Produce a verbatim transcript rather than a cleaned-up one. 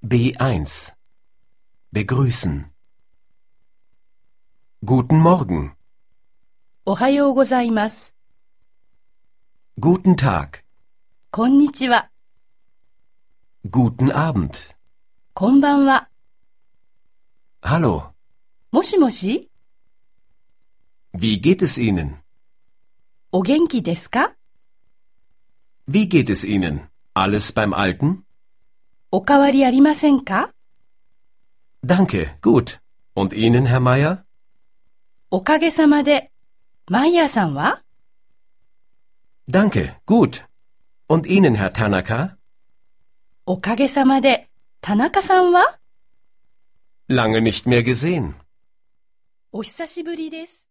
B eins. Begrüßen. Guten Morgen. おはようございます。 Guten Tag. こんにちは。 Guten Abend. こんばんは。 Hallo. もしもし、 Wie geht es Ihnen? お元気ですか？ Wie geht es Ihnen? Alles beim Alten? おかわりありませんか？ Danke, gut. Und Ihnen, Herr Meier? おかげさまで。マイヤーさんは？ Danke, gut. Und Ihnen, Herr Tanaka? おかげさまで。田中さんは？ Lange nicht mehr gesehen. お久しぶりです。